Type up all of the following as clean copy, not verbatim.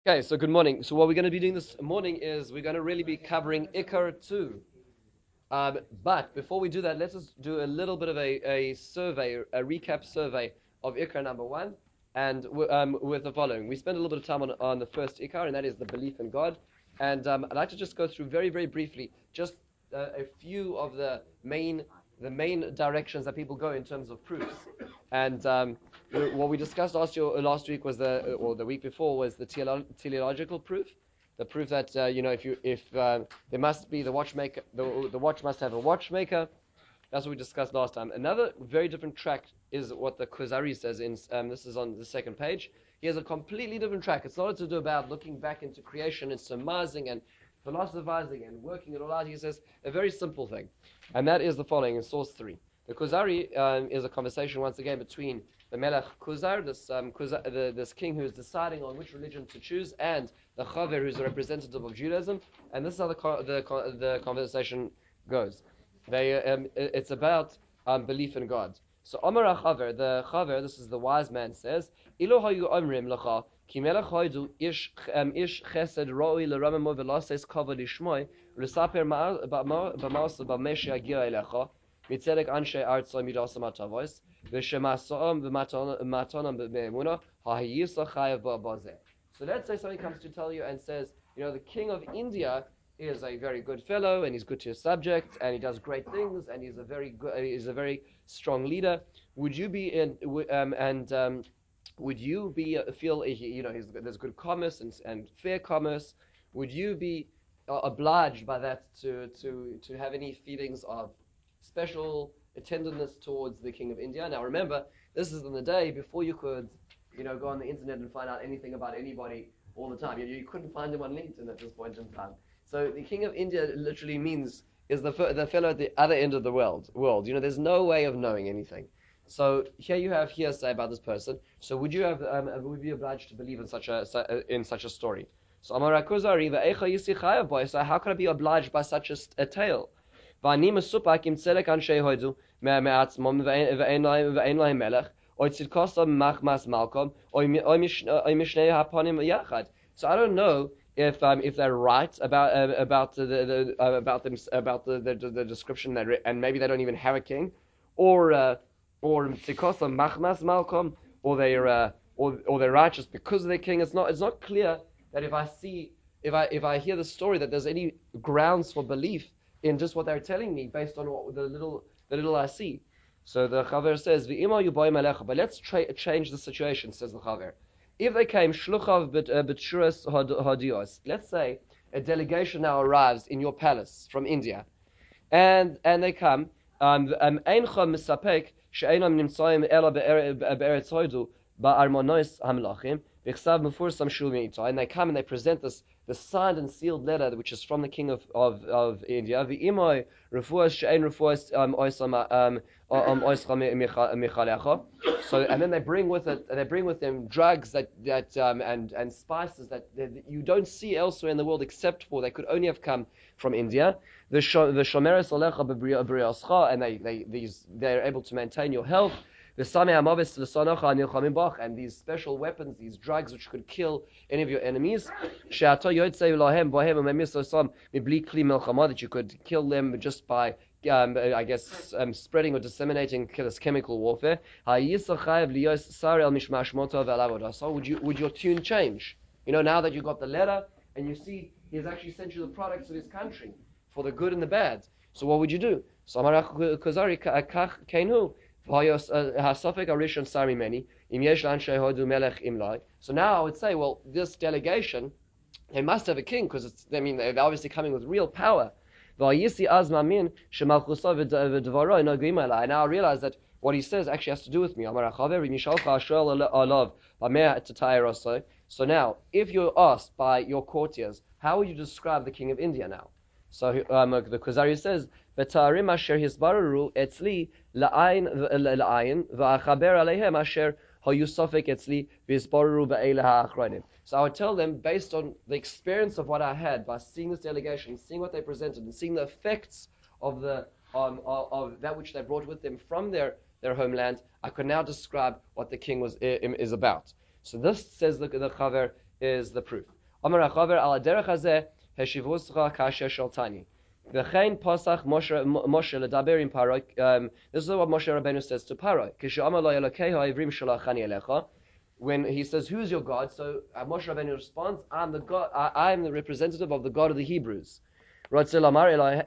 Okay, so good morning. So what we're going to be doing this morning is we're going to really be covering Ikar 2. But before we do that, let's just do a little bit of a survey, a recap survey of Ikar number 1, and with the following. We spent a little bit of time on the first Ikar, and that is the belief in God. And I'd like to just go through very, very briefly just a few of the main directions that people go in terms of proofs. And what we discussed last week was the week before was the teleological proof, the proof that if there must be the watchmaker, the watch must have a watchmaker. That's what we discussed last time. Another very different track is what the Kuzari says in this is on the second page. He has a completely different track. It's not to do about looking back into creation and surmising and philosophizing and working it all out. He says a very simple thing, and that is the following in source 3. The Kuzari is a conversation once again between the Melech Kuzar, this king who is deciding on which religion to choose, and the Chaver, who's a representative of Judaism. And this is how the conversation goes. It's about belief in God. So Amar HaChaver, the Chaver, this is the wise man, says, Ilo hayu omrim lecha, ki melech hoidu ish chesed roi l'ramamo v'lases kavod ishmoi, l'saper b'maas b'meshi agia elecha, mitzedek anshe artzoi midasam atavos, v'shemasoam v'matonam b'me'emuna, ha'hiyisa chayav ba'bazeh. So let's say somebody comes to tell you and says, the king of India is a very good fellow, and he's good to his subject, and he does great things, and he's a very strong leader. Would you be would you be feel there's good commerce and fair commerce? Would you be obliged by that to have any feelings of special attentiveness towards the king of India? Now remember, this is in the day before you could go on the internet and find out anything about anybody all the time. You couldn't find him on LinkedIn at this point in time. So the king of India literally means is the fellow at the other end of the world. There's no way of knowing anything. So here you have hearsay about this person. So would you would be obliged to believe in such a story? So Amar Kuzari, so how can I be obliged by such a tale? ואני מסופק עם צדק אנשי הודו מעצמם ואין להם מלך, או צדקוסם מחמס מלכם, או משני הפנים יחד. So I don't know if they're right about the description and maybe they don't even have a king, or tzikosam machmas malcolm, or they're righteous because of their king. It's not clear that if I hear the story that there's any grounds for belief in just what they're telling me based on the little I see. So the Chaver says, but let's change the situation, says the Chaver. If they came shluchav b'tshuras hadios, let's say a delegation now arrives in your palace from India, and they come, eincha misapek she'enam nimtzayim ela be'eretz hodu ba'armonos hamlachim v'chsav mefursam shul me'ita, and they come and they present the signed and sealed letter which is from the king of India. V'imoy refuas she'en refuas oisam michalecha. So and then they bring with them drugs that and spices that you don't see elsewhere in the world except for they could only have come from India. The shomeres alecha b'briascha, and they're able to maintain your health. And these special weapons, these drugs which could kill any of your enemies, that you could kill them just by spreading or disseminating this chemical warfare. So would your tune change? Now that you got the letter and you see he's actually sent you the products of his country for the good and the bad. So what would you do? So now I would say, well, this delegation, they must have a king because they're obviously coming with real power. And now I realize that what he says actually has to do with me. So now, if you're asked by your courtiers, how would you describe the king of India now? So the Kuzari says, "Betarim asher hisbararu etzli la'ayin va'achaber aleihem asher hayusafek etzli v'hisbararu ba'elah ha'achronim." So I would tell them, based on the experience of what I had by seeing this delegation, seeing what they presented, and seeing the effects of of that which they brought with them from their homeland, I could now describe what the king is about. So this, says the Chaver, is the proof. Amar Achaver al derech hazeh heshivuscha kasher shaltani. V'chein pasach Moshe ledaber im Paro. This is what Moshe Rabbeinu says to Paro. Kishu amar lo Elokeinu ha'ivrim shalachani elecha. When he says, "Who's your God?" So Moshe Rabbeinu responds, "I'm the God. I am the representative of the God of the Hebrews." Because Avram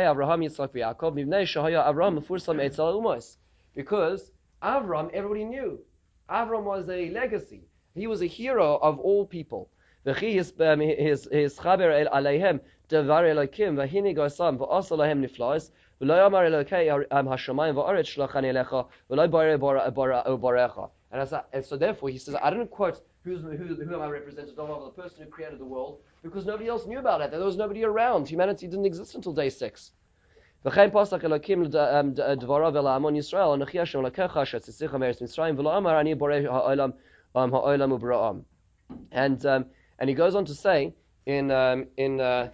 everybody knew. Avram was a legacy. He was a hero of all people. His chaber aleihem devar elokim v'hini gosam v'asa lahem niflas v'lo yamar elokei hashamayim v'aretz shlachani elecha v'lo barecha. And so therefore he says, I didn't quote who am I representative of the person who created the world, because nobody else knew about it. There was nobody around. Humanity didn't exist until day 6. וכן פסק אלוקים דבריו אל העמון ישראל, אנוכי השם אלוקיך אשר הוציאך מארץ מצרים, ולא אמר אני בורא העולם ובראם. And he goes on to say in the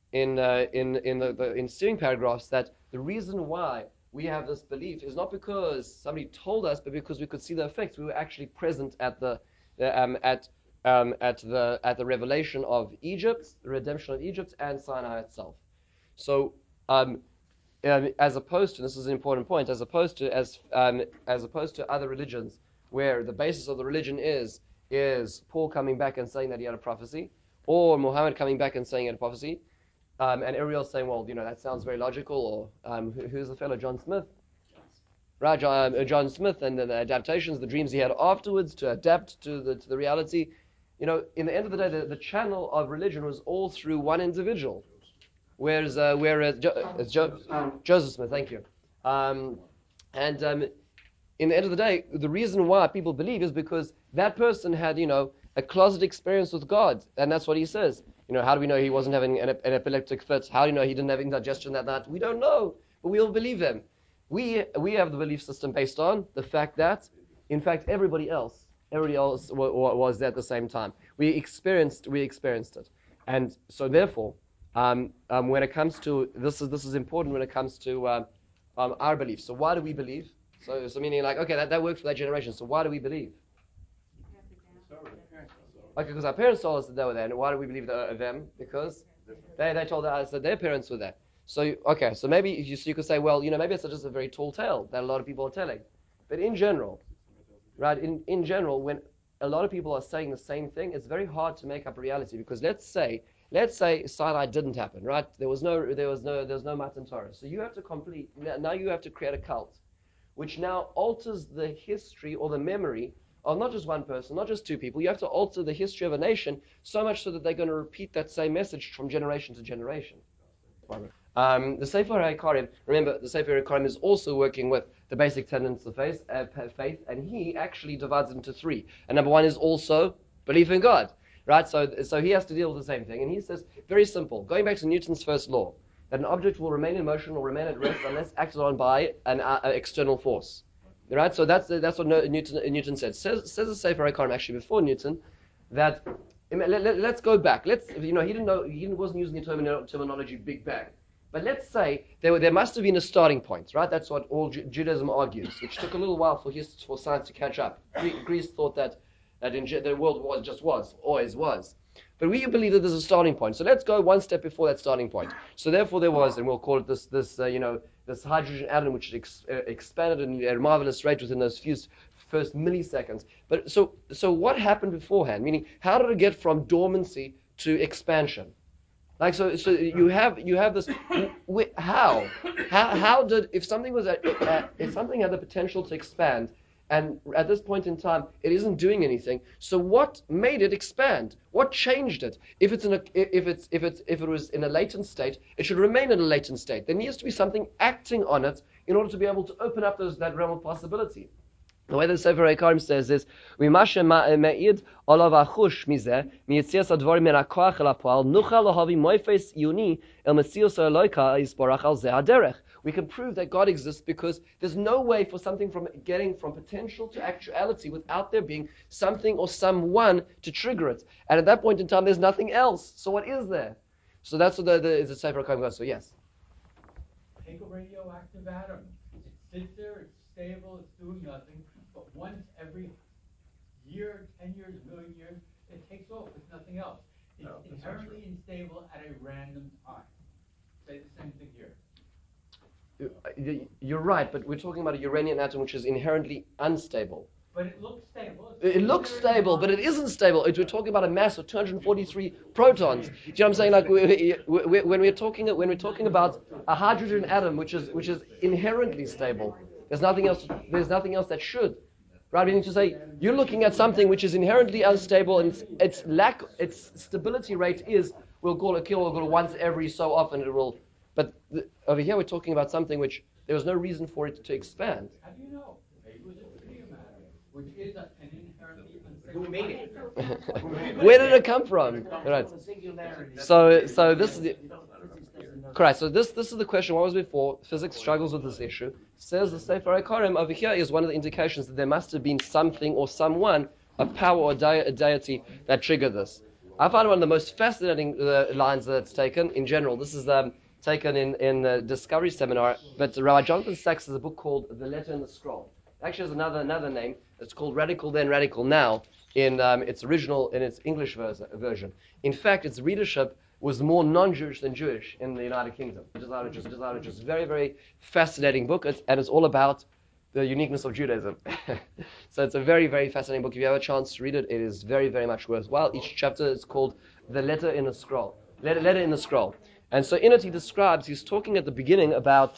ensuing paragraphs that the reason why we have this belief is not because somebody told us, but because we could see the effects. We were actually present at the revelation of Egypt, the redemption of Egypt, and Sinai itself. So, as opposed to, this is an important point, as opposed to other religions, where the basis of the religion is Paul coming back and saying that he had a prophecy, or Muhammad coming back and saying he had a prophecy, and everybody else saying, well, that sounds very logical, or who's the fellow, John Smith? Right, John Smith, and the adaptations, the dreams he had afterwards to adapt to the reality. In the end of the day, the channel of religion was all through one individual. Whereas Joseph Smith, thank you. In the end of the day, the reason why people believe is because that person had, a closet experience with God, and that's what he says. How do we know he wasn't having an epileptic fit? How do you know he didn't have indigestion that night? We don't know, but we all believe him. We have the belief system based on the fact that, in fact, everybody else was there at the same time. We experienced it, and so therefore, when it comes to this is important when it comes to our belief. So why do we believe? So meaning like, okay, that worked for that generation. So why do we believe? Okay, because our parents told us that they were there. And why do we believe them? Because they told us that their parents were there. So okay, so maybe you could say, well, maybe it's just a very tall tale that a lot of people are telling. But in general, right? In general, when a lot of people are saying the same thing, it's very hard to make up reality. Because let's say Sinai didn't happen, right? There was no Matan Torah. So you have to create a cult, which now alters the history or the memory of not just one person, not just two people. You have to alter the history of a nation so much so that they're going to repeat that same message from generation to generation. The Sefer HaIkarim, remember, the Sefer HaIkarim is also working with the basic tenets of faith, and he actually divides it into 3. And number 1 is also belief in God, right? So he has to deal with the same thing. And he says, very simple, going back to Newton's first law, that an object will remain in motion or remain at rest unless acted on by an external force. Right? So that's what Newton said. Says the Sefer HaIkarim actually before Newton that let's go back. He didn't know, he wasn't using the terminology Big Bang. But let's say there must have been a starting point, right? That's what all Judaism argues, which took a little while for science to catch up. Greece thought that the world always was. But we believe that there's a starting point. So let's go one step before that starting point. So therefore there was, and we'll call it this hydrogen atom, which expanded at a marvelous rate within those first milliseconds. But so what happened beforehand? Meaning, how did it get from dormancy to expansion? Like so you have this. How did, if something had the potential to expand, and at this point in time it isn't doing anything, so what made it expand? What changed it? If it was in a latent state, it should remain in a latent state. There needs to be something acting on it in order to be able to open up that realm of possibility. The way the Sefer HaIkarim says is, "V'mashe me'id olav achush mizeh miyitzias advarim min hakoach el hapa'al nuchal lahavi moifes yuni el mesius ha'eloka yisborach al zeh haderech." We can prove that God exists because there's no way for something from getting from potential to actuality without there being something or someone to trigger it. And at that point in time, there's nothing else. So what is there? So that's what the Sefer HaIkarim goes. So yes. Take a radioactive atom. It sits there, it's stable, it's doing nothing, but once every year, 10 years, a million years, it takes off with nothing else. It's inherently unstable at a random time. Say the same thing here. You're right, but we're talking about a uranium atom which is inherently unstable. But it looks stable. It looks stable, but it isn't stable. We're talking about a mass of 243 protons. Do you know what I'm saying? Like when we're talking about a hydrogen atom, which is inherently stable, there's nothing else. There's nothing else that should. Right? Meaning to say, you're looking at something which is inherently unstable, and its stability rate is, we'll call it kilojoule once every so often it will. But over here we're talking about something which there was no reason for it to expand. How do you know? Maybe it was a tritium atom, which is an inherently unstable. Who made it? Where did it come from? Right. So this is the correct. So this is the question. What was before? Physics struggles with this issue. Says the Sefer HaKorim over here is one of the indications that there must have been something or someone, a power or a deity that triggered this. I find one of the most fascinating lines that's taken in general. This is taken in the Discovery Seminar, but Rabbi Jonathan Sacks has a book called The Letter in the Scroll. It actually has another name. It's called Radical Then, Radical Now in its English version. In fact, its readership was more non-Jewish than Jewish in the United Kingdom. Which is very, very fascinating book, and it's all about the uniqueness of Judaism. So it's a very, very fascinating book. If you have a chance to read it, it is very, very much worthwhile. Each chapter is called The Letter in the Scroll. Letter in the Scroll. And so in it he's talking at the beginning about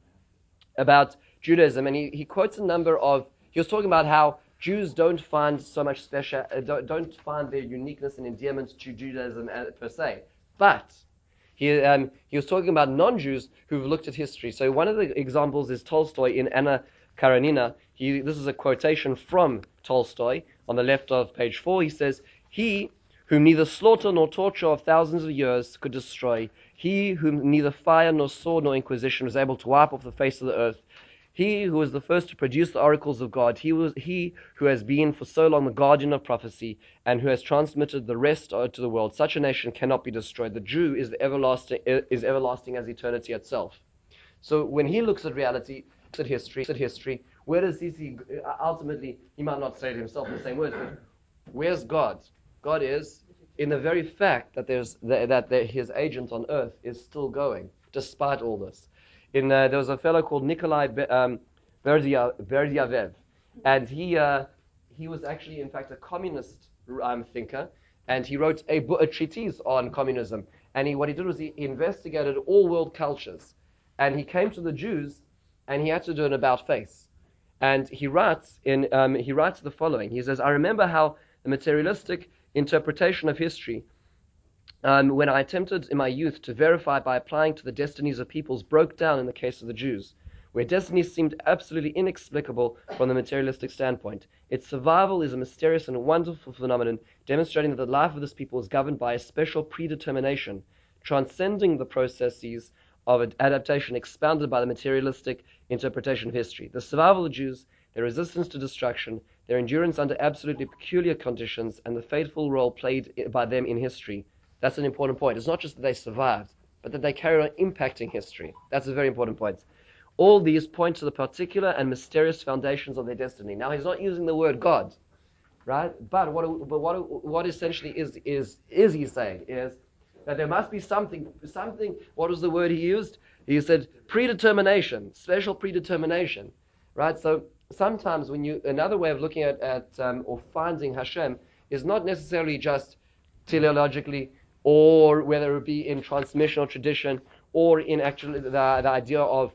Judaism, and he quotes a number of, he was talking about how Jews don't find so much special, don't find their uniqueness and endearment to Judaism per se. But he was talking about non-Jews who've looked at history. So one of the examples is Tolstoy in Anna Karenina. This is a quotation from Tolstoy on the left of page 4. He says, "He whom neither slaughter nor torture of thousands of years could destroy, he whom neither fire nor sword nor inquisition was able to wipe off the face of the earth, he who was the first to produce the oracles of God, he who has been for so long the guardian of prophecy, and who has transmitted the rest to the world. Such a nation cannot be destroyed. The Jew is everlasting as eternity itself." So when he looks at reality, looks at history, where does he see? Ultimately, he might not say it himself in the same words, but where's God? God is in the very fact that his agent on earth is still going, despite all this. There was a fellow called Nikolai Berdyaev, and he was actually, in fact, a communist thinker, and he wrote a treatise on communism. And what he did was he investigated all world cultures, and he came to the Jews, and he had to do an about face. And he writes the following. He says, "I remember how the materialistic interpretation of history, when I attempted in my youth to verify it by applying to the destinies of peoples, broke down in the case of the Jews, where destinies seemed absolutely inexplicable from the materialistic standpoint. Its survival is a mysterious and wonderful phenomenon, demonstrating that the life of this people is governed by a special predetermination, transcending the processes of adaptation expounded by the materialistic interpretation of history. The survival of the Jews, their resistance to destruction, their endurance under absolutely peculiar conditions, and the fateful role played by them in history. That's an important point. It's not just that they survived, but that they carry on impacting history. That's a very important point. All these point to the particular and mysterious foundations of their destiny." Now, he's not using the word God, right? But what essentially is he saying is that there must be something. What was the word he used? He said predetermination, special predetermination, right? So sometimes another way of looking at or finding Hashem is not necessarily just teleologically, or whether it be in transmission or tradition, or in actually the idea of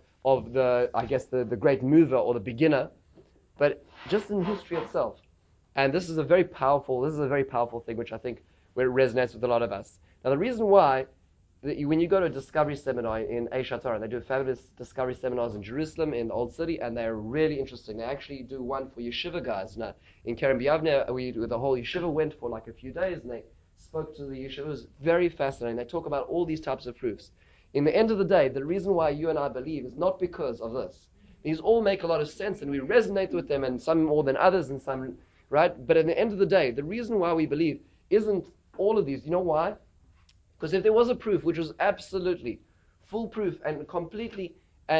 the great mover or the beginner, but just in history itself. And this is a very powerful thing, which I think where it resonates with a lot of us. Now, the reason why, when you go to a discovery seminar in Eish HaTorah, they do fabulous discovery seminars in Jerusalem, in the Old City, and they're really interesting. They actually do one for yeshiva guys. Now, in Kerem B'Yavneh, the whole yeshiva went for like a few days, and they spoke to the yeshiva. It was very fascinating. They talk about all these types of proofs. In the end of the day, the reason why you and I believe is not because of this. These all make a lot of sense, and we resonate with them, and some more than others, and some, right? But at the end of the day, the reason why we believe isn't all of these. You know why? Because if there was a proof which was absolutely foolproof and completely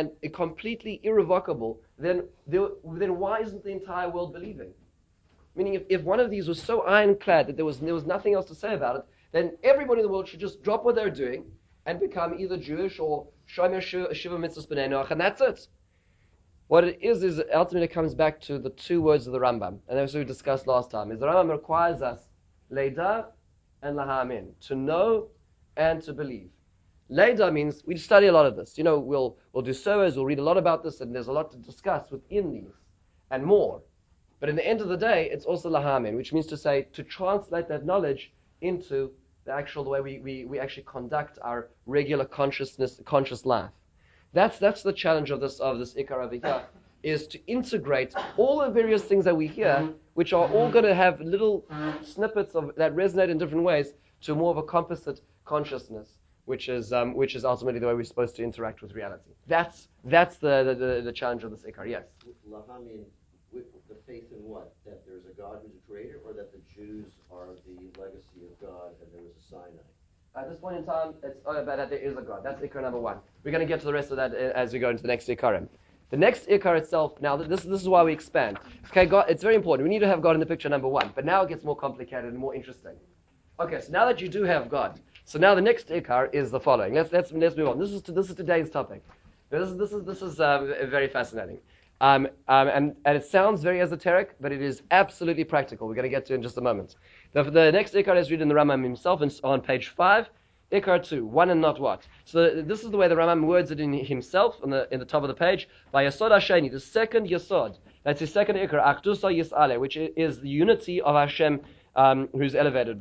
irrevocable, then why isn't the entire world believing? Meaning, if one of these was so ironclad that there was nothing else to say about it, then everybody in the world should just drop what they're doing and become either Jewish or Shomer Shiva Mitzvahs B'nai Noach, and that's it. What it is ultimately it comes back to the two words of the Rambam, and that's what we discussed last time, is the Rambam requires us Leida and Lahamin, to know and to believe. Leida means we study a lot of this. We'll do surveys, we'll read a lot about this, and there's a lot to discuss within these, and more. But in the end of the day, it's also Lahamin, which means to say, to translate that knowledge into the way we actually conduct our regular conscious life. That's the challenge of this Ikar over here, is to integrate all the various things that we hear, which are all going to have little snippets that resonate in different ways, to more of a composite consciousness, which is ultimately the way we're supposed to interact with reality. That's the challenge of this Ikar. Yes. Lahamin, with the faith in what? That there's a God who's a creator, or that the Jews are the legacy of God and there was a Sinai? At this point in time, it's about that there is a God. That's Ikar number one. We're going to get to the rest of that as we go into the next Ikarim. The next Ikar itself, now this is why we expand. Okay, God, it's very important. We need to have God in the picture, number one. But now it gets more complicated and more interesting. Okay, so now that you do have God, so now the next Ikar is the following. Let's move on. This is today's topic. This is very fascinating. And it sounds very esoteric, but it is absolutely practical. We're going to get to it in just a moment. The next Ikar is written in the Rambam himself, and on page 5, Ikar 2, one and not what. So this is the way the Rambam words it in himself, in the top of the page. By Yasod Hasheni, the second Yasod, that's his second Ikar, Achdusa Yis'ale, which is the unity of Hashem, who's elevated.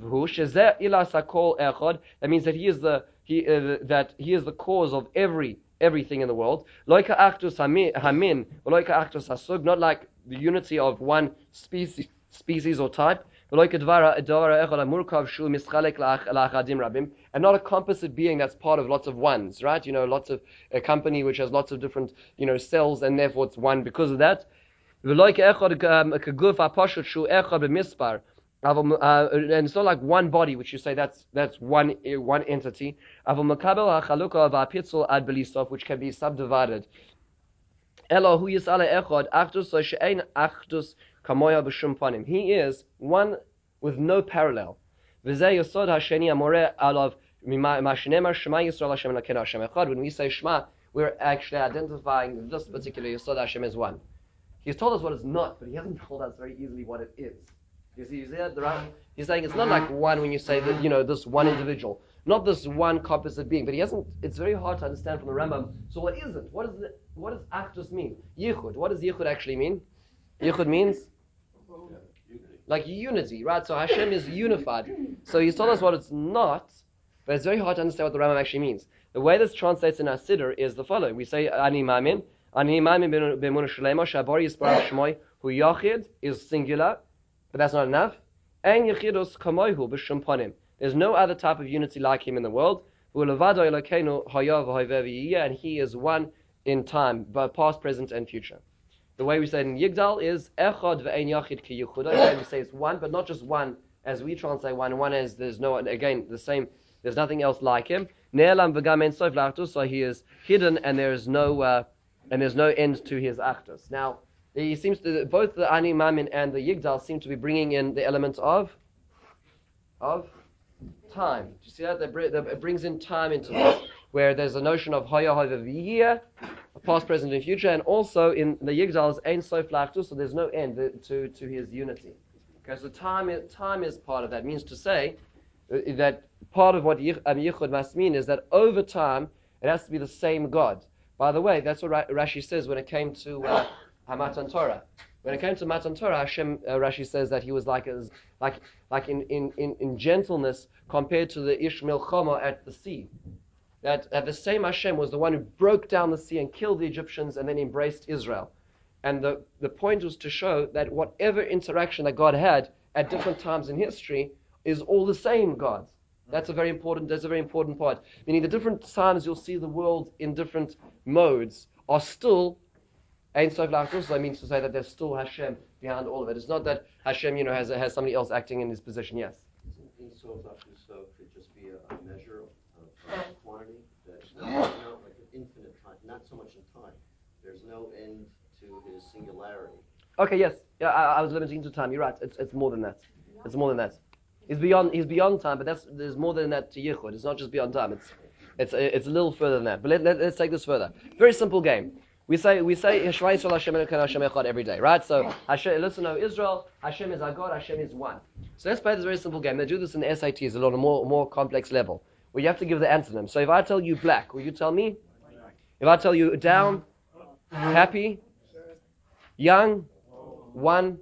That means that he is the cause of everything in the world. Not like the unity of one species or type, and not a composite being that's part of lots of ones, right? Lots of a company which has lots of different, cells, and therefore it's one because of that. And it's not like one body, which you say that's one entity, which can be subdivided. He is one with no parallel. When we say Shema, we're actually identifying this particular Yesod Hashem as one. He's told us what it's not, but he hasn't told us very easily what it is. You see the Rambam? He's saying it's not like one when you say that, this one individual, not this one composite being, but he hasn't, it's very hard to understand from the Rambam. So what is it? What does Achdus mean? Yichud. What does Yichud actually mean? Yichud means? Like unity, right? So Hashem is unified. So he's told us what it's not, but it's very hard to understand what the Rambam actually means. The way this translates in our Siddur is the following. We say, Ani Mamin b'emunah shalema, Shabari Yisparach Shmoi, hu Yachid is singular, but that's not enough. En Yechidus kamoihu b'shum panim. There's no other type of unity like him in the world. And he is one in time, both past, present, and future. The way we say it in Yigdal is Echad ve'ein Yachid ki Yichuda. We say it's one, but not just one as we translate one. One is there's no, again, the same, there's nothing else like him. Ne'elam v'gam en sof la'achtus, so he is hidden and there's no end to his achtus. Now, he seems to, both the Ani Mamin and the Yigdal seem to be bringing in the element of time. Do you see that? It brings in time into this, where there's a notion of Haya Haya V'yiyah, past, present, and future, and also in the Yigdal is Ein Sof La'achtus, so there's no end to his unity. Okay, so time is part of that. It means to say that part of what Yichud must mean is that over time it has to be the same God. By the way, that's what Rashi says when it came to Matan Torah. When it came to Matan Torah, Hashem, Rashi says that he was like in gentleness compared to the Ishmael Choma at the sea. That the same Hashem was the one who broke down the sea and killed the Egyptians and then embraced Israel. And the point was to show that whatever interaction that God had at different times in history is all the same God. That's a very important part. Meaning the different times you'll see the world in different modes are still Ein Sof La'achtus. That means to say that there's still Hashem behind all of it. It's not that Hashem, has somebody else acting in his position. Yes. Ein Sof La'achtus could just be a measure of quantity. That's not like an infinite time. Not so much in time. There's no end to his singularity. Okay. Yes. Yeah. I was limiting to time. You're right. It's more than that. It's more than that. He's beyond time, but there's more than that to Yichud. It's not just beyond time. It's a little further than that. But let's take this further. Very simple game. We say Shema Yisrael Hashem Elokeinu Hashem Echad every day, right? So Hashem, listen to Israel. Hashem is our God. Hashem is one. So let's play this very simple game. They do this in the SATs a lot on a more complex level, where you have to give the antonym. So if I tell you black, will you tell me? If I tell you down, happy, young, one.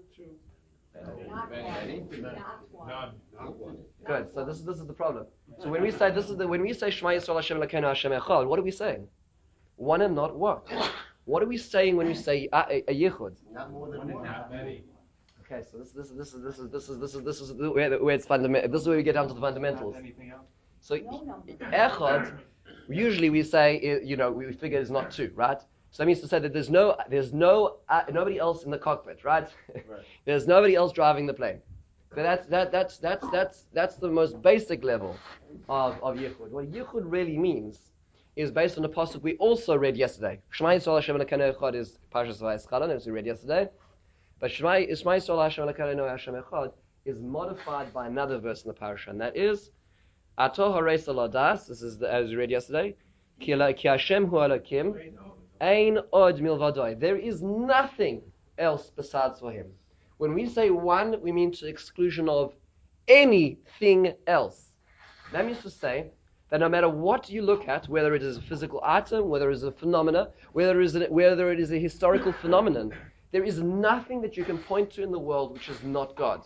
Good. So this is the problem. So when we say Shema Yisrael Hashem Elokeinu Hashem Echad, what are we saying? One and not what? What are we saying when we say a yichud? Not more than one. Not many. Okay, so this is where it's fundamental. This is where we get down to the fundamentals. Anything else? So echad, usually we say we figure is not two, right? So that means to say that there's nobody else in the cockpit, right? There's nobody else driving the plane. But that's the most basic level of yichud. What yichud really means is based on the pasuk we also read yesterday. Shema Yisrael Hashem Elokeinu Echad is Parshas Vayischanan, as we read yesterday. But Shema Yisrael Hashem Elokeinu Hashem Echad is modified by another verse in the parasha, and that is Ato Hareis Aladas. This is as we read yesterday. Ki Hashem Hu Elokim Ein Od Milvadoi. There is nothing else besides for Him. When we say one, we mean to the exclusion of anything else. That means to say that no matter what you look at, whether it is a physical item, whether it is a phenomena, whether it is a historical phenomenon, there is nothing that you can point to in the world which is not God.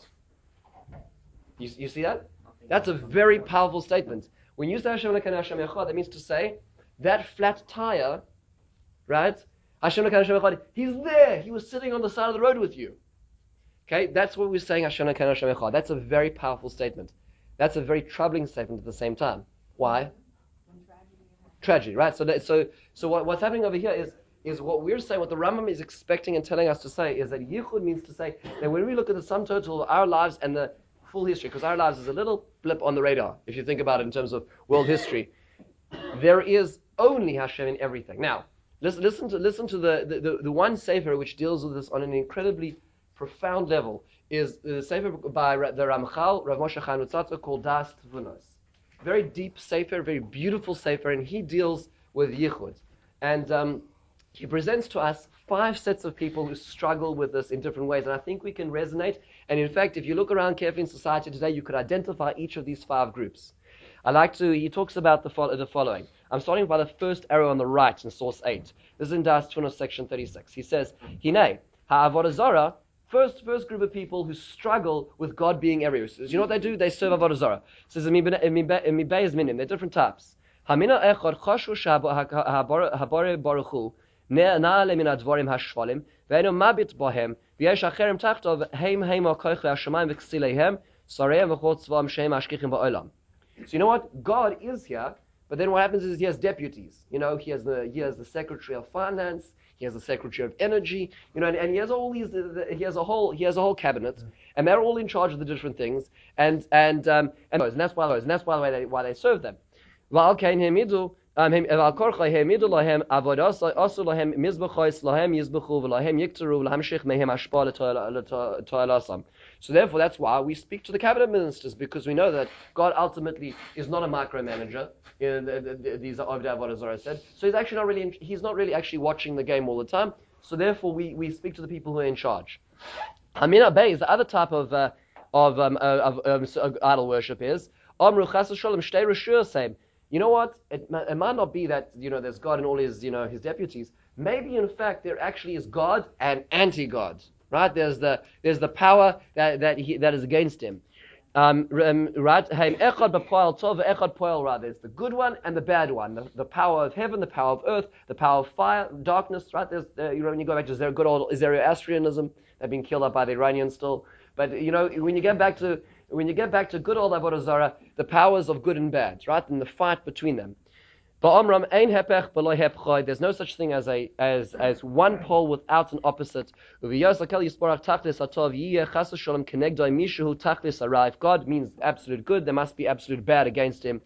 You see that? That's a very powerful statement. When you say Hashem Elokeinu Hashem Echad, that means to say that flat tire, right? Hashem Elokeinu Hashem Echad, He's there. He was sitting on the side of the road with you. Okay, that's what we're saying. Hashem Elokeinu Hashem Echad. That's a very powerful statement. That's a very troubling statement at the same time. Why? Tragedy, right? So what's happening over here is what we're saying, what the Rambam is expecting and telling us to say is that Yichud means to say that when we look at the sum total of our lives and the full history, because our lives is a little blip on the radar, if you think about it in terms of world history, there is only Hashem in everything. Now, listen to the one sefer which deals with this on an incredibly profound level is the sefer by the Ramchal, Rav Moshe Chaim Luzzatto, called Das Tvunos. Very deep sefer, very beautiful sefer, and he deals with Yichud. And he presents to us 5 sets of people who struggle with this in different ways, and I think we can resonate. And in fact, if you look around carefully in society today, you could identify each of these 5 groups. He talks about the following. I'm starting by the first arrow on the right in source 8. This is in Das Tvunos section 36. He says, Hinei, ha'avodah zarah, First group of people who struggle with God being everywhere. So, you know what they do? They serve Avodah Zarah. It says, they're different types. Hamina echad chashu habore baruchu na'ale min advarim hashvalim ve'enu mabit bohem v'yesh acherim tachtov heim ha'koich ve'ashamayim v'ksileihem sareim v'chot tzvam sheim ashkichim ba'olam. So you know what? God is here, but then what happens is he has deputies. He has the Secretary of Finance. He has the Secretary of Energy, and he has all these. He has a whole cabinet, and they're all in charge of the different things, and that's why they serve them. So therefore, that's why we speak to the cabinet ministers, because we know that God ultimately is not a micromanager. These are Avodah Zarah said. So he's not really actually watching the game all the time. So therefore, we speak to the people who are in charge. Amina Bey is the other type of idol worship is Amru Chas Shalom Shtei Rishur Same. You know what? It might not be that there's God and all his his deputies. Maybe in fact there actually is God and anti-God. Right? There's the power that is against him. Right? Echad b'poel tov echad poel ra. There's the good one and the bad one. The power of heaven, the power of earth, the power of fire, darkness. Right? There's when you go back to good old Zoroastrianism, they've been killed up by the Iranians still. But when you get back to good old Avodah Zarah, the powers of good and bad, right? And the fight between them. There's no such thing as one pole without an opposite. If God means absolute good, there must be absolute bad against him.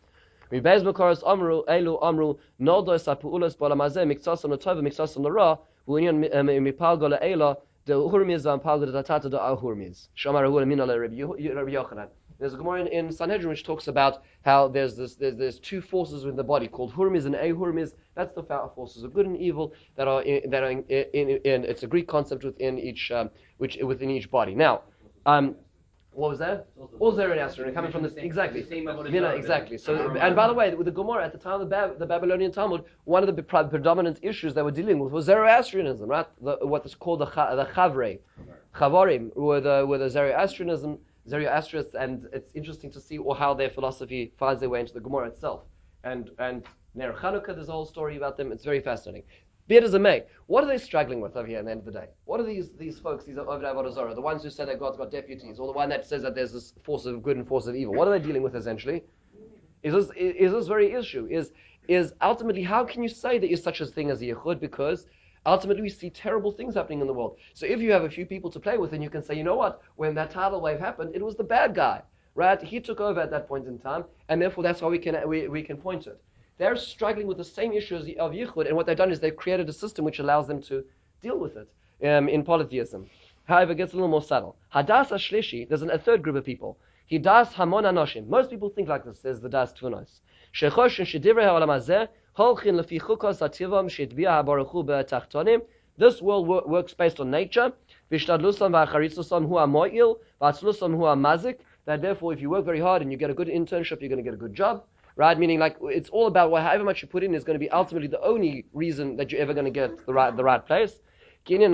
There's a Gemara in Sanhedrin which talks about how there's two forces in the body called Hurmiz and Ahurmiz. That's the forces of good and evil that are in it's a Greek concept within each body. Now, what was that? All Zoroastrian, coming from this exactly. Exactly. So, and by the way, with the Gemara at the time of the Babylonian Talmud, one of the predominant issues they were dealing with was Zoroastrianism, right? What is called the Chavarim, were the Zoroastrians, and it's interesting to see how their philosophy finds their way into the Gemara itself. And Ner Chanukah, there's a whole story about them. It's very fascinating. Be it as it may, what are they struggling with over here at the end of the day? What are these folks, these Ovdei Avodah Zarah, the ones who say that God's got deputies, or the one that says that there's this force of good and force of evil? What are they dealing with essentially? Is this very issue? Is ultimately, how can you say that there's such a thing as a Yichud? Because ultimately we see terrible things happening in the world. So if you have a few people to play with, then you can say, you know what, when that tidal wave happened, it was the bad guy, right? He took over at that point in time, and therefore that's how we can point to it. They're struggling with the same issues of Yichud, and what they've done is they've created a system which allows them to deal with it in polytheism. However, it gets a little more subtle. Hadas Ashlishi, there's a third group of people. Hidas Hamon Anoshim. Most people think like this, says the Das Tvunos. Shechoshin Shedivrei Ha'olam Hazeh, Holchin Lefi Chukos Hativam Shedbia HaBaruchu Be'Tachtonim. This world works based on nature. Vishtadlusam V'Acharitzusom Hu HaMo'il, V'Atzlusam Hu HaMazik. That therefore, if you work very hard and you get a good internship, you're going to get a good job. Right, meaning like it's all about however much you put in is going to be ultimately the only reason that you're ever going to get the right place. The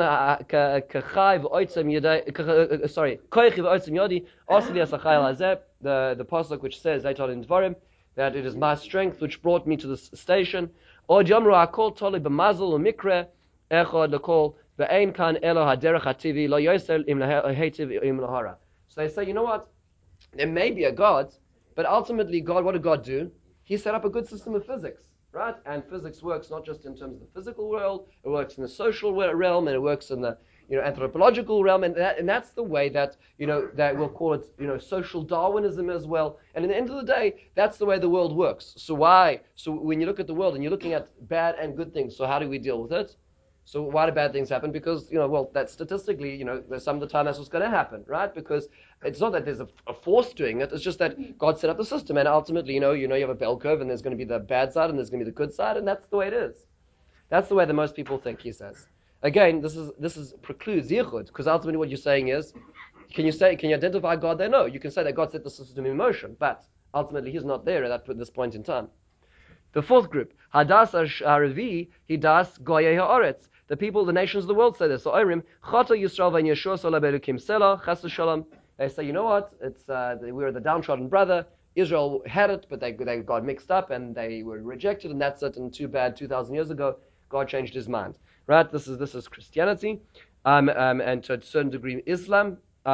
pasuk which says later in Dvarim that it is my strength which brought me to this station. So they say, you know what? There may be a God. But ultimately, God, what did God do? He set up a good system of physics, right? And physics works not just in terms of the physical world, it works in the social realm, and it works in the anthropological realm, and that's the way that that we'll call it social Darwinism as well. And in the end of the day, that's the way the world works. So when you look at the world and you're looking at bad and good things, so how do we deal with it? So why do bad things happen? Because, that statistically, some of the time that's what's going to happen, right? Because it's not that there's a force doing it, it's just that God set up the system, and ultimately, you have a bell curve, and there's going to be the bad side, and there's going to be the good side, and that's the way it is. That's the way that most people think, he says. Again, this precludes Yichud, because ultimately what you're saying is, can you identify God there? No, you can say that God set the system in motion, but ultimately he's not there at this point in time. The fourth group, Hadas Haravi, Hidas Goyei Haaretz. The people, the nations of the world say this. So Orim, Chata Yisrael v'Yeshua Solabelukim Selah Chas Shalom. They say, you know what? We're the downtrodden brother. Israel had it, but they got mixed up and they were rejected, and that's it. And too bad. 2,000 years ago, God changed His mind. Right? This is Christianity, and to a certain degree, Islam.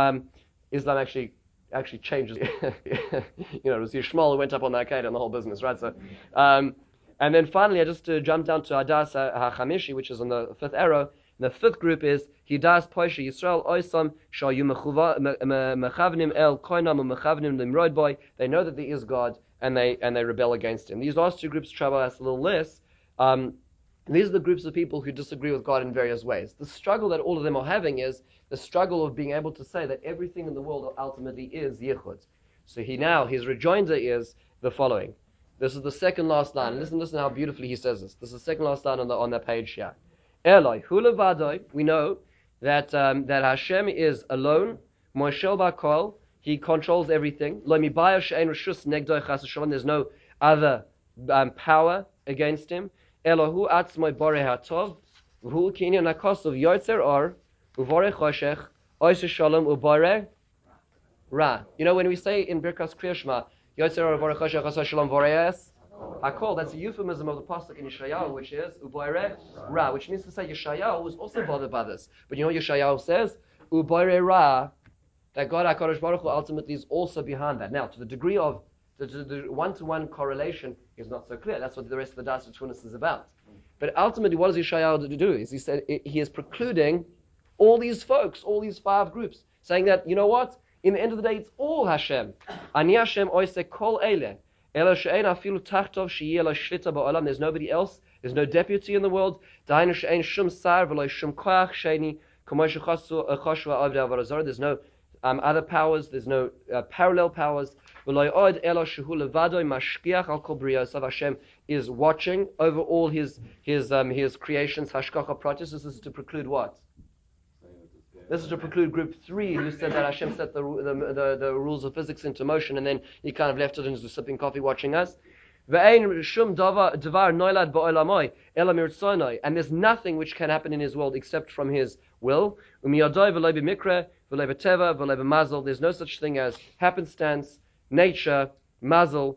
Islam actually changes. It was Yishmael who went up on the arcade and the whole business, right? So, and then finally, I just jump down to Hadas HaChamishi, which is on the fifth arrow. And the fifth group is Hidas Poisha Yisrael Oisam Shayu Mechavnim El Koinam Mechavnim Limrod Boy. They know that there is God, and they rebel against Him. These last two groups trouble us a little less. These are the groups of people who disagree with God in various ways. The struggle that all of them are having is the struggle of being able to say that everything in the world ultimately is Yichud. So his rejoinder is the following. This is the second last line. Listen how beautifully he says this. This is the second last line on that page here. Eloi, Hula Vadoi, we know that Hashem is alone, Moshel Bakol, He controls everything. There's no other power against Him. Elohu atzmoi borei hatov, v'hu kinyan hakosov yotzer or, uvorei choshech, oishe shalom uborei ra. When we say in Birkas Kriya Shema, yotzer or uvorei choshech, oishe shalom vorei hakol, that's a euphemism of the pasuk in Yeshayahu, which is uborei ra, which means to say Yeshayahu was also bothered by this. But you know what Yeshayahu says? Uborei ra, that God HaKadosh Baruch Hu ultimately is also behind that. Now, to the degree of the one-to-one correlation is not so clear. That's what the rest of the Das Tunis is about. But ultimately, what does Yeshayahu do? Is he is precluding all these folks, all these five groups, saying that, you know what? In the end of the day, it's all Hashem. Ani Hashem oiseh kol eileh. Elo she'ein afilu tachtov she'yeh lo shlita ba'olam. There's nobody else. There's no deputy in the world. Dainu she'ein shum sar v'lo shum koach she'eni k'mo she'choshu ha'avdei avodah zarah. There's no other powers. There's no parallel powers. Hashem is watching over all his creations. Hashgacha pratis. This is to preclude what? This is to preclude group 3, who said that Hashem set the rules of physics into motion, and then he kind of left it and was sipping coffee watching us. And there's nothing which can happen in his world except from his will. There's no such thing as happenstance, nature, mazel.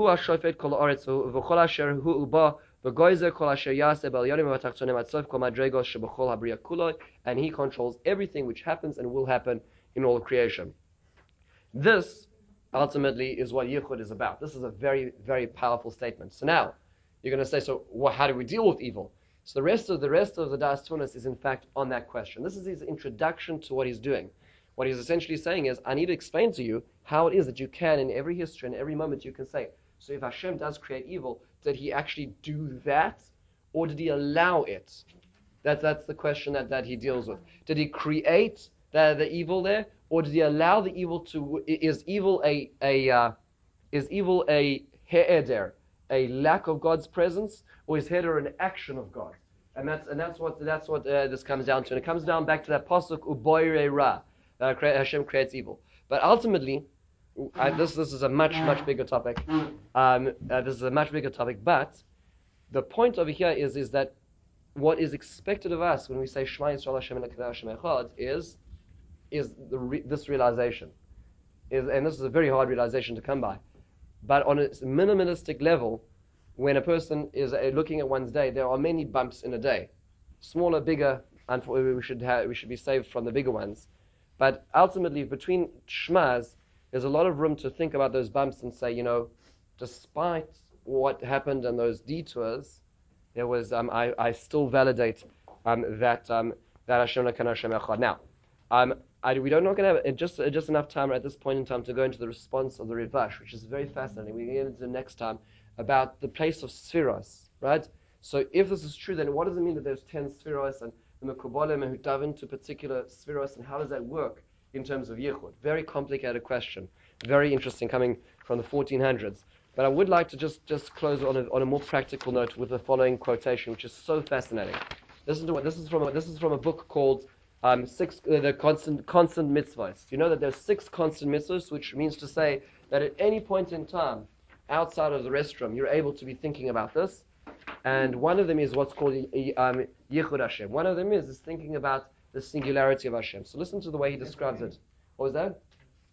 And he controls everything which happens and will happen in all of creation. This ultimately is what Yichud is about. This is a very, very powerful statement. So now you're going to say, so how do we deal with evil? So the rest of the Das Tunas is in fact on that question. This is his introduction to what he's doing. What he's essentially saying is, I need to explain to you how it is that you can, in every history and every moment, you can say, so if Hashem does create evil, did he actually do that, or did he allow it? That's the question that he deals with. Did he create the evil there, or did he allow the evil to? Is evil a he'eder, a lack of God's presence, or is he'eder an action of God? And that's what this comes down to. And it comes down back to that pasuk uboire ra. Hashem creates evil, but ultimately, this is a much bigger topic. This is a much bigger topic, but the point over here is that what is expected of us when we say Shema Yisrael Hashem Elokeinu Hashem Echad is this realization. And this is a very hard realization to come by. But on a minimalistic level, when a person is looking at one's day, there are many bumps in a day. Smaller, bigger, and we should be saved from the bigger ones. But ultimately, between Shmas, there's a lot of room to think about those bumps and say, despite what happened and those detours, there was I still validate that Hashem Elokeinu Hashem Echad. Now, we're not going to have just enough time at this point in time to go into the response of the Rivash, which is very fascinating. We're going to get into next time about the place of Spheros, right? So if this is true, then what does it mean that there's 10 Spheros and the Mekubalim who dive into particular Spheros, and how does that work in terms of Yichud? Very complicated question. Very interesting, coming from the 1400s. But I would like to just close on a more practical note with the following quotation, which is so fascinating. Listen to what this is from a book called the constant mitzvahs. You know that there's 6 constant mitzvahs, which means to say that at any point in time, outside of the restroom, you're able to be thinking about this. And one of them is what's called Yichud Hashem. One of them is thinking about the singularity of Hashem. So listen to the way he describes it. What was that?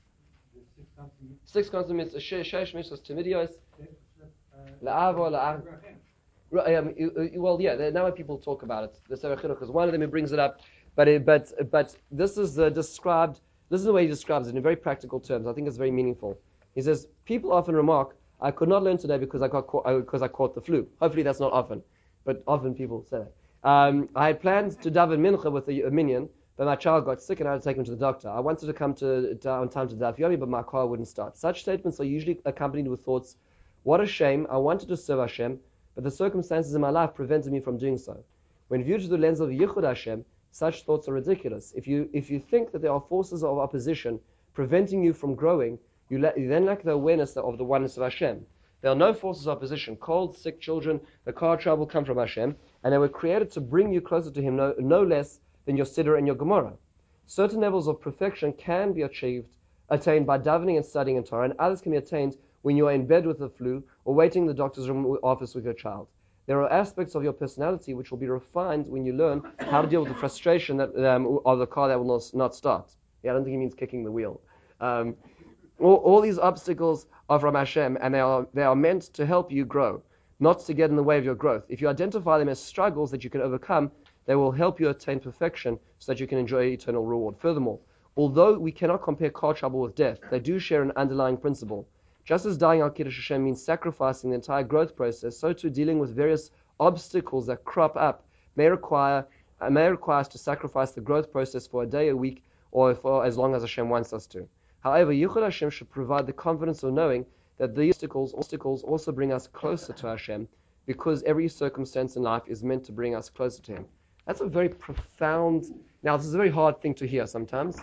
6 constant mitzvahs. Sheish mitzvahs timidios. La'avo, la'av. Well, yeah. Now people talk about it. The Sefer Chinuch, because one of them he brings it up. But this is described. This is the way he describes it in very practical terms. I think it's very meaningful. He says, people often remark, I could not learn today because I caught the flu. Hopefully that's not often, but often people say that. I had planned to daven mincha with a minion, but my child got sick and I had to take him to the doctor. I wanted to come on time to Daf Yomi, but my car wouldn't start. Such statements are usually accompanied with thoughts, what a shame, I wanted to serve Hashem, but the circumstances in my life prevented me from doing so. When viewed through the lens of Yichud Hashem, such thoughts are ridiculous. If you think that there are forces of opposition preventing you from growing, you then lack the awareness of the oneness of Hashem. There are no forces of opposition. Cold, sick children, the car trouble come from Hashem, and they were created to bring you closer to Him, no less than your Siddur and your Gemara. Certain levels of perfection can be attained by davening and studying in Torah, and others can be attained when you are in bed with the flu or waiting in the doctor's room office with your child. There are aspects of your personality which will be refined when you learn how to deal with the frustration that, of the car that will not start. Yeah, I don't think he means kicking the wheel. All these obstacles are from Hashem, and they are meant to help you grow, not to get in the way of your growth. If you identify them as struggles that you can overcome, they will help you attain perfection so that you can enjoy eternal reward. Furthermore, although we cannot compare car trouble with death, they do share an underlying principle. Just as dying al Kiddush Hashem means sacrificing the entire growth process, so too dealing with various obstacles that crop up may require us to sacrifice the growth process for a day, a week, or for as long as Hashem wants us to. However, Yichud Hashem should provide the confidence of knowing that these obstacles also bring us closer to Hashem, because every circumstance in life is meant to bring us closer to Him. That's a very profound. Now, this is a very hard thing to hear sometimes,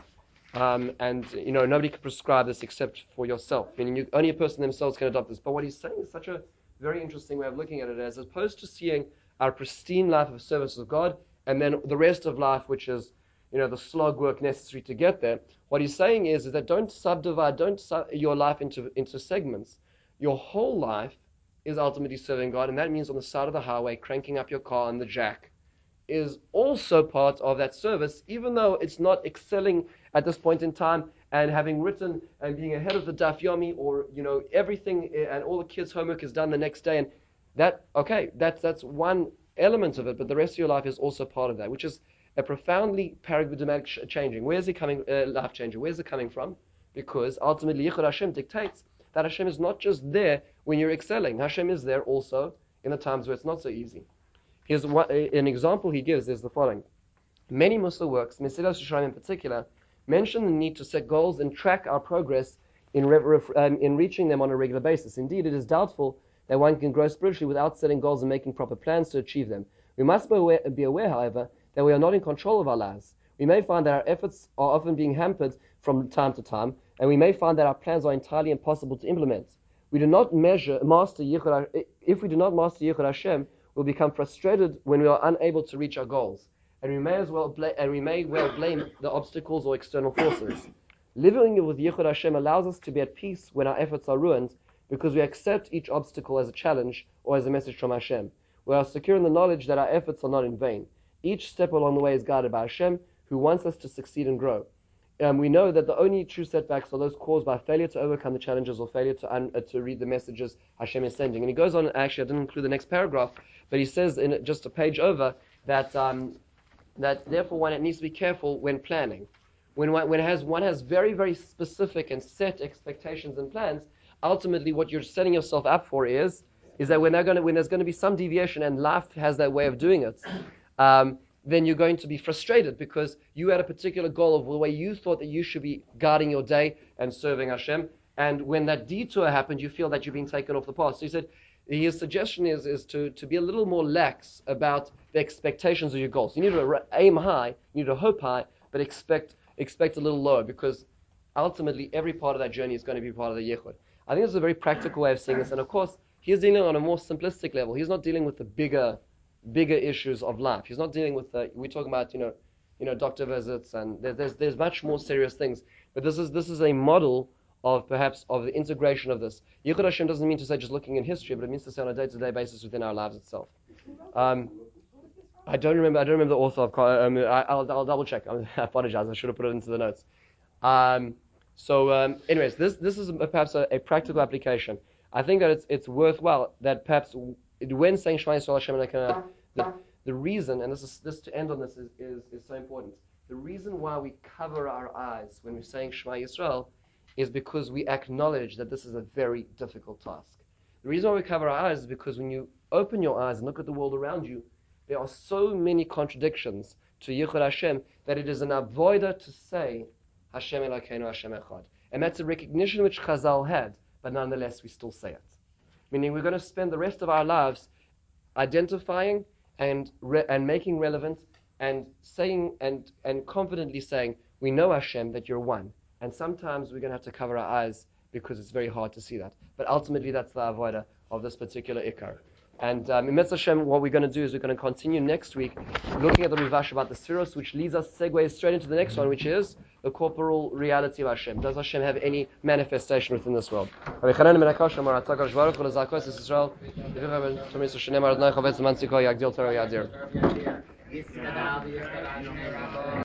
And nobody can prescribe this except for yourself. Meaning, only a person themselves can adopt this. But what he's saying is such a very interesting way of looking at it, as opposed to seeing our pristine life of service of God, and then the rest of life, which is, the slog work necessary to get there. What he's saying is that don't subdivide, your life into segments. Your whole life is ultimately serving God, and that means on the side of the highway, cranking up your car on the jack, is also part of that service, even though it's not excelling at this point in time and having written and being ahead of the Daf Yomi, or everything and all the kids' homework is done the next day, and that's one element of it, but the rest of your life is also part of that, which is a profoundly paradigmatic changing. Where's it coming? Life changing. Where's it coming from? Because ultimately, Yichud Hashem dictates that Hashem is not just there when you're excelling. Hashem is there also in the times where it's not so easy. Here's an example he gives is the following. Many Mussar works, Mesilas Yesharim in particular, mention the need to set goals and track our progress in reaching them on a regular basis. Indeed, it is doubtful that one can grow spiritually without setting goals and making proper plans to achieve them. We must be aware, however, that we are not in control of our lives. We may find that our efforts are often being hampered from time to time, and we may find that our plans are entirely impossible to implement. If we do not master Yichud Hashem, we'll become frustrated when we are unable to reach our goals, and we may well blame the obstacles or external forces. Living with Yichud Hashem allows us to be at peace when our efforts are ruined, because we accept each obstacle as a challenge or as a message from Hashem. We are secure in the knowledge that our efforts are not in vain. Each step along the way is guided by Hashem, who wants us to succeed and grow. We know that the only true setbacks are those caused by failure to overcome the challenges or failure to read the messages Hashem is sending. And he goes on, actually I didn't include the next paragraph, but he says in just a page over that therefore one needs to be careful when planning. When one has very, very specific and set expectations and plans, ultimately what you're setting yourself up for is that when there's going to be some deviation, and life has that way of doing it, then you're going to be frustrated because you had a particular goal of the way you thought that you should be guarding your day and serving Hashem. And when that detour happened, you feel that you're being taken off the path. So he said, his suggestion is to be a little more lax about the expectations of your goals. You need to aim high, you need to hope high, but expect a little lower, because ultimately every part of that journey is going to be part of the Yichud. I think this is a very practical way of seeing this. And of course, he's dealing on a more simplistic level. He's not dealing with the bigger issues of life. He's not dealing with we're talking about doctor visits, and there's much more serious things. But this is a model of the integration of this. Yichud Hashem doesn't mean to say just looking in history, but it means to say on a day-to-day basis within our lives itself. I don't remember the author of. I'll double check. I apologize. I should have put it into the notes. Anyways, this is perhaps a practical application. I think that it's worthwhile that perhaps when saying Shema Yisrael Hashem Elokeinu, the reason, and this to end on this is so important. The reason why we cover our eyes when we're saying Shema Yisrael is because we acknowledge that this is a very difficult task. The reason why we cover our eyes is because when you open your eyes and look at the world around you, there are so many contradictions to Yichud Hashem that it is an avoider to say Hashem Elokeinu Hashem Echad. And that's a recognition which Chazal had, but nonetheless we still say it. Meaning we're going to spend the rest of our lives identifying and making relevant and saying and confidently saying, we know Hashem, that you're one. And sometimes we're going to have to cover our eyes because it's very hard to see that. But ultimately that's the avodah of this particular Ikar. And in Mitzvah Hashem, what we're going to do is we're going to continue next week looking at the Rivash about the Siros, which leads us, segues straight into the next one, which is the corporal reality of Hashem. Does Hashem have any manifestation within this world?